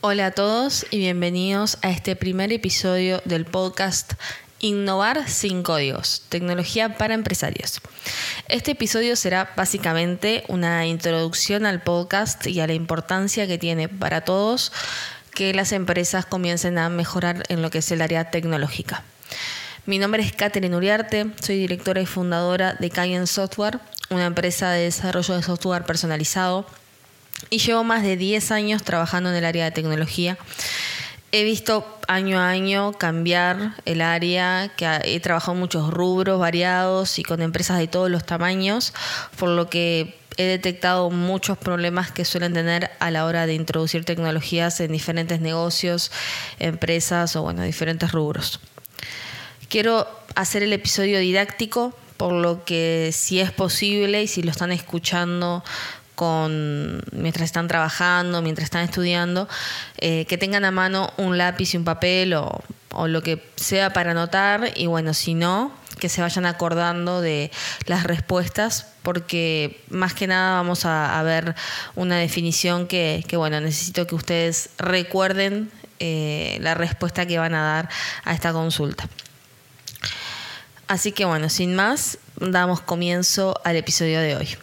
Hola a todos y bienvenidos a este primer episodio del podcast Innovar sin códigos, tecnología para empresarios. Este episodio será básicamente una introducción al podcast y a la importancia que tiene para todos que las empresas comiencen a mejorar en lo que es el área tecnológica. Mi nombre es Catherine Uriarte, soy directora y fundadora de Cayenne Software, una empresa de desarrollo de software personalizado, y llevo más de 10 años trabajando en el área de tecnología. He visto año a año cambiar el área, que he trabajado en muchos rubros variados y con empresas de todos los tamaños, por lo que he detectado muchos problemas que suelen tener a la hora de introducir tecnologías en diferentes negocios, empresas o diferentes rubros. Quiero hacer el episodio didáctico, por lo que si es posible y si lo están escuchando mientras están trabajando, mientras están estudiando, que tengan a mano un lápiz y un papel o lo que sea para anotar, y si no, que se vayan acordando de las respuestas, porque más que nada vamos a ver una definición que necesito que ustedes recuerden la respuesta que van a dar a esta consulta. Así que sin más, damos comienzo al episodio de hoy.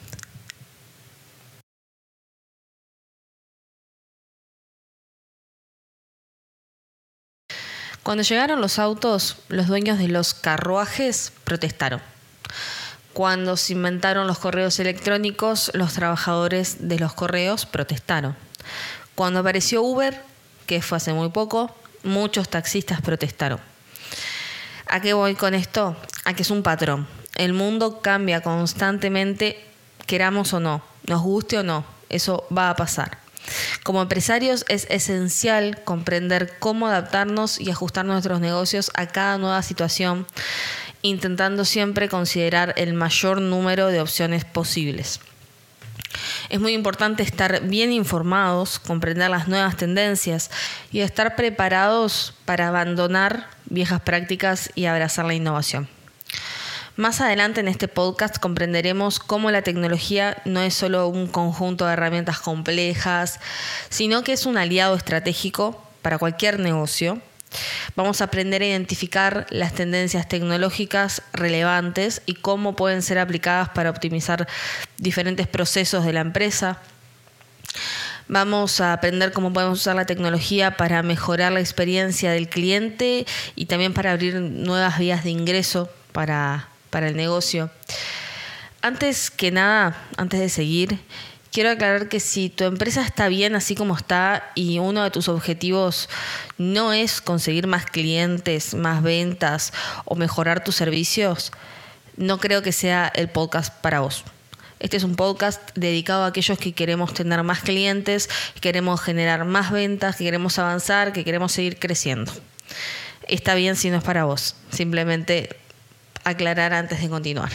Cuando llegaron los autos, los dueños de los carruajes protestaron. Cuando se inventaron los correos electrónicos, los trabajadores de los correos protestaron. Cuando apareció Uber, que fue hace muy poco, muchos taxistas protestaron. ¿A qué voy con esto? A que es un patrón. El mundo cambia constantemente, queramos o no, nos guste o no, eso va a pasar. Como empresarios es esencial comprender cómo adaptarnos y ajustar nuestros negocios a cada nueva situación, intentando siempre considerar el mayor número de opciones posibles. Es muy importante estar bien informados, comprender las nuevas tendencias y estar preparados para abandonar viejas prácticas y abrazar la innovación. Más adelante en este podcast comprenderemos cómo la tecnología no es solo un conjunto de herramientas complejas, sino que es un aliado estratégico para cualquier negocio. Vamos a aprender a identificar las tendencias tecnológicas relevantes y cómo pueden ser aplicadas para optimizar diferentes procesos de la empresa. Vamos a aprender cómo podemos usar la tecnología para mejorar la experiencia del cliente y también para abrir nuevas vías de ingreso para el negocio. Antes que nada, antes de seguir, quiero aclarar que si tu empresa está bien así como está y uno de tus objetivos no es conseguir más clientes, más ventas o mejorar tus servicios, no creo que sea el podcast para vos. Este es un podcast dedicado a aquellos que queremos tener más clientes, que queremos generar más ventas, que queremos avanzar, que queremos seguir creciendo. Está bien si no es para vos. Simplemente aclarar antes de continuar.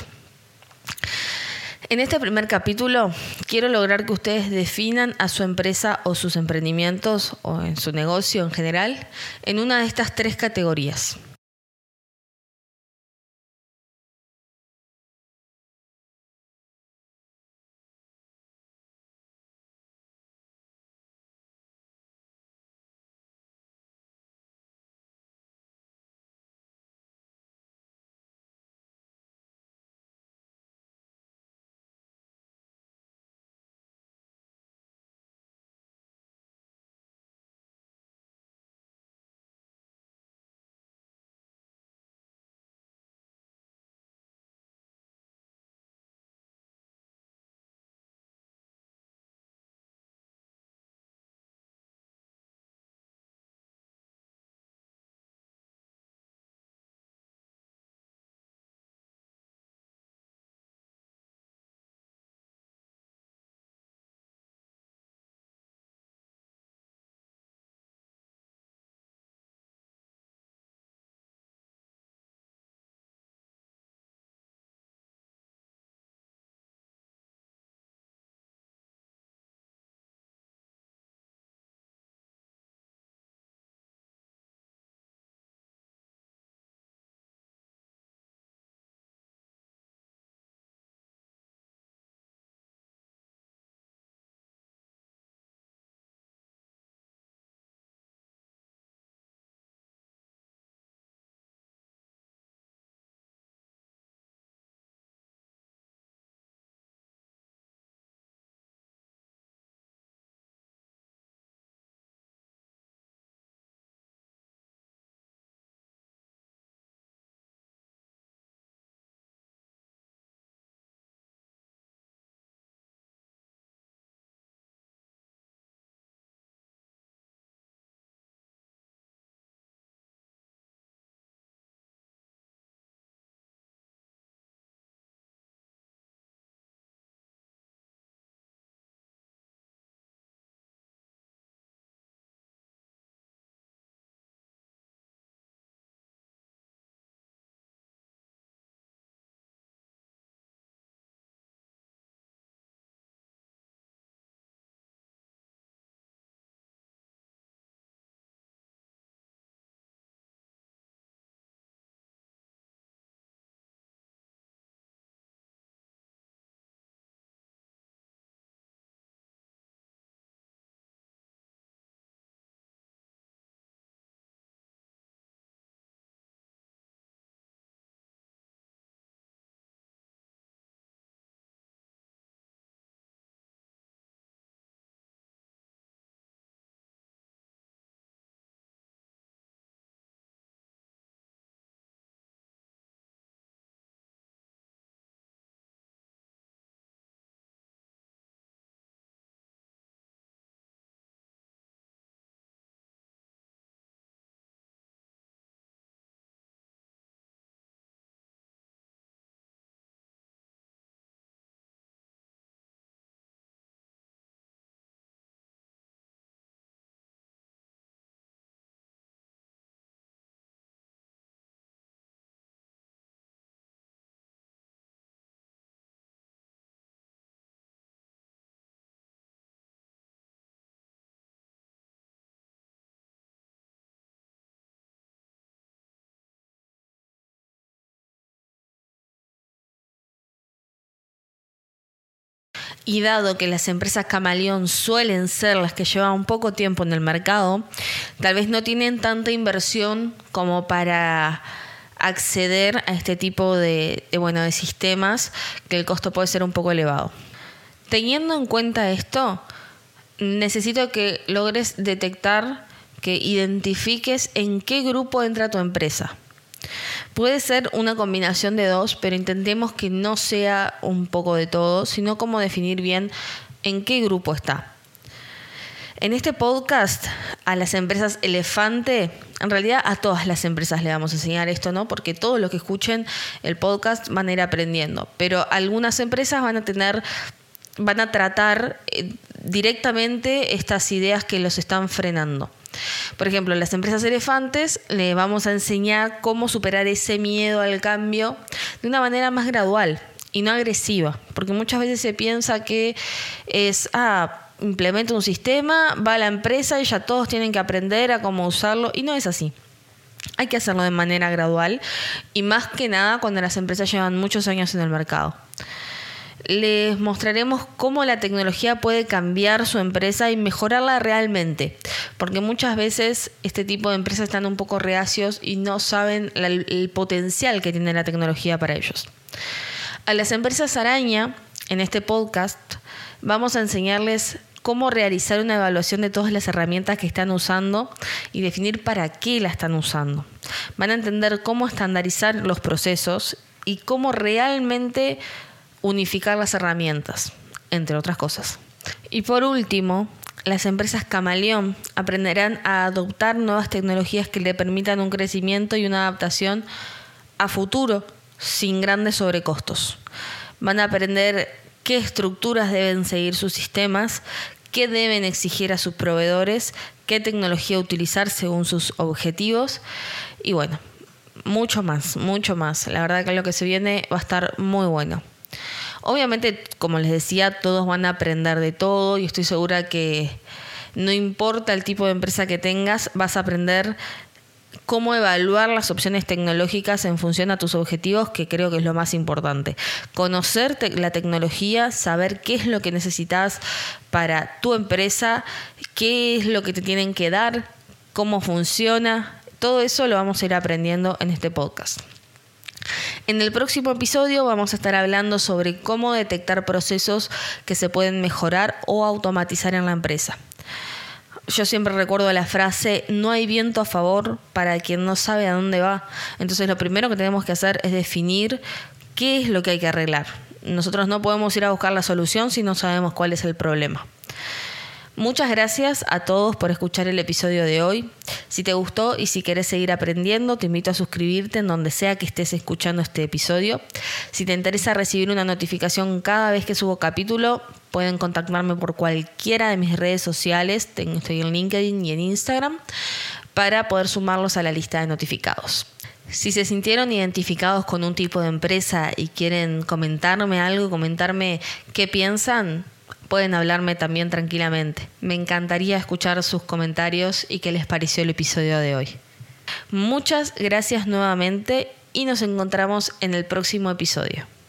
En este primer capítulo quiero lograr que ustedes definan a su empresa o sus emprendimientos o en su negocio en general en una de estas 3 categorías. Y dado que las empresas camaleón suelen ser las que llevan poco tiempo en el mercado, tal vez no tienen tanta inversión como para acceder a este tipo de sistemas, que el costo puede ser un poco elevado. Teniendo en cuenta esto, necesito que logres detectar, que identifiques en qué grupo entra tu empresa. Puede ser una combinación de dos, pero intentemos que no sea un poco de todo, sino cómo definir bien en qué grupo está. En este podcast, a las empresas elefante, en realidad a todas las empresas le vamos a enseñar esto, ¿no? Porque todos los que escuchen el podcast van a ir aprendiendo, pero algunas empresas van a tratar directamente estas ideas que los están frenando. Por ejemplo, en las empresas elefantes le vamos a enseñar cómo superar ese miedo al cambio de una manera más gradual y no agresiva, porque muchas veces se piensa que es, implementa un sistema, va a la empresa y ya todos tienen que aprender a cómo usarlo, y no es así. Hay que hacerlo de manera gradual y más que nada cuando las empresas llevan muchos años en el mercado. Les mostraremos cómo la tecnología puede cambiar su empresa y mejorarla realmente, porque muchas veces este tipo de empresas están un poco reacios y no saben el potencial que tiene la tecnología para ellos. A las empresas araña, en este podcast, vamos a enseñarles cómo realizar una evaluación de todas las herramientas que están usando y definir para qué la están usando. Van a entender cómo estandarizar los procesos y cómo realmente unificar las herramientas, entre otras cosas. Y por último, las empresas camaleón aprenderán a adoptar nuevas tecnologías que le permitan un crecimiento y una adaptación a futuro sin grandes sobrecostos. Van a aprender qué estructuras deben seguir sus sistemas, qué deben exigir a sus proveedores, qué tecnología utilizar según sus objetivos y mucho más. La verdad que lo que se viene va a estar muy bueno. Obviamente, como les decía, todos van a aprender de todo y estoy segura que no importa el tipo de empresa que tengas, vas a aprender cómo evaluar las opciones tecnológicas en función a tus objetivos, que creo que es lo más importante. Conocer la tecnología, saber qué es lo que necesitas para tu empresa, qué es lo que te tienen que dar, cómo funciona. Todo eso lo vamos a ir aprendiendo en este podcast. En el próximo episodio vamos a estar hablando sobre cómo detectar procesos que se pueden mejorar o automatizar en la empresa. Yo siempre recuerdo la frase, no hay viento a favor para quien no sabe a dónde va. Entonces lo primero que tenemos que hacer es definir qué es lo que hay que arreglar. Nosotros no podemos ir a buscar la solución si no sabemos cuál es el problema. Muchas gracias a todos por escuchar el episodio de hoy. Si te gustó y si querés seguir aprendiendo, te invito a suscribirte en donde sea que estés escuchando este episodio. Si te interesa recibir una notificación cada vez que subo capítulo, pueden contactarme por cualquiera de mis redes sociales. Estoy en LinkedIn y en Instagram para poder sumarlos a la lista de notificados. Si se sintieron identificados con un tipo de empresa y quieren comentarme algo, comentarme qué piensan, pueden hablarme también tranquilamente. Me encantaría escuchar sus comentarios y qué les pareció el episodio de hoy. Muchas gracias nuevamente y nos encontramos en el próximo episodio.